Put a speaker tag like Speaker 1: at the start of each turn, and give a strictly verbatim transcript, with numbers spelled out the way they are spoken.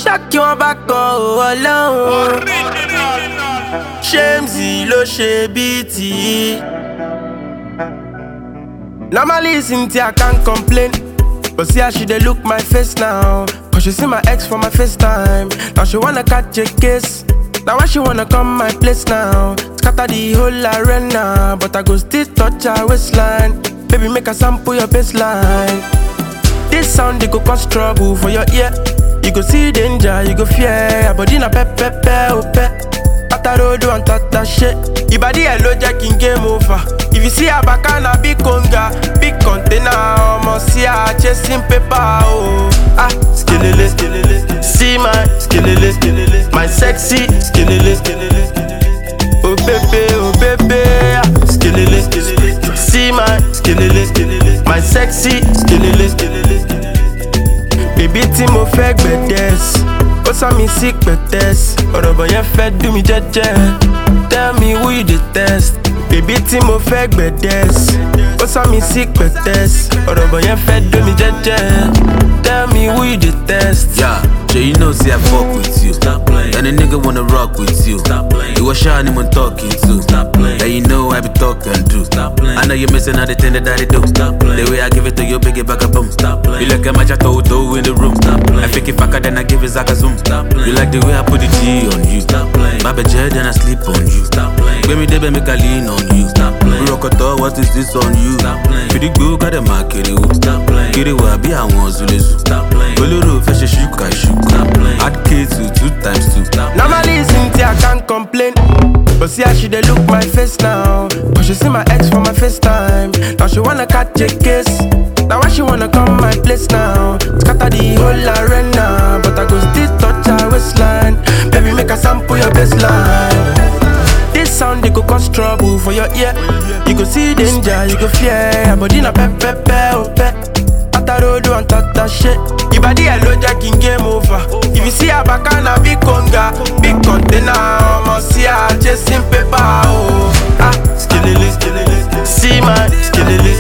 Speaker 1: Shock you back oh alone. Shamesy lo she beaty. Normally Cynthia I can't complain, but see how she dey look my face now. Cause she see my ex for my FaceTime. Now she wanna catch a kiss. Now why she wanna come my place now? Scatter the whole arena, but I go still touch her waistline. Baby make a sample your baseline. This sound they go cause trouble for your ear. You go see danger, you go fear. Your body na pep pep pep oh pep. Atarodo and tata shit. Your body hello jacking game over. If you see a bacana big conga, big container, almost see her chasing paper oh. Ah, skillele, skillele. See my skillele, skillele. My sexy skillele, skillele. Oh baby, oh baby, ah, skillele, skillele. See my skillele, skillele. My sexy skillele, skillele. Baby tí mo fẹ́ gbẹ̀dẹ̀s, ó sá mi sí pẹ̀tẹ́s. Ọ̀rọ̀ bọ̀ yẹn fẹ́ dùn mí jẹ́jẹ́. Tell me who you detest. Baby tí mo fẹ́ gbẹ̀dẹ̀s, ó sá mi sí pẹ̀tẹ́s. Ọ̀rọ̀ bọ̀ yẹn fẹ́ dùn mí jẹ́jẹ́. Tell me who you detest.
Speaker 2: Yeah, sure you know see I fuck with you. Stop playing. And a nigga wanna rock with you. Stop playing. You was shy anyone talking to. Stop playing. Yeah, you know I be talking to. Stop playing. I know you're missing all the thing that I do. Stop playing. The way I give it to you, big it back a boom. Stop playing. You like a match I told in the room. Stop playing. I think if I could then I give it Zaka zoom. Stop playing. You like the way I put the G on you. Stop playing. My bed then I sleep on you. Stop playing. Baby they make a lean on you. Stop playing. Rock what is this on you? Stop playing. Pretty good got the market. Stop playing. Get it where I be I want to lose. Stop playing. Bolero fresh shuka shuka. Stop playing. Add K to two times two. Stop playing.
Speaker 1: Normally Cynthia I can't complain, but see how she dey look my face now. Cause she see my ex for my FaceTime. Now she wanna catch a kiss. Now why she wanna come my place now? Scatter the whole arena, but I go still touch her waistline. Baby make a sample your baseline. This sound they go cause trouble for your ear. You go see danger, you go fear. Your body na pep pep pep oh pep. Atarodo and tata shit. Your body hello jacking game over. If you see a bacana big conga, big container, almost see her chasing paper oh. Ah, skillele, skillele. See my skillele.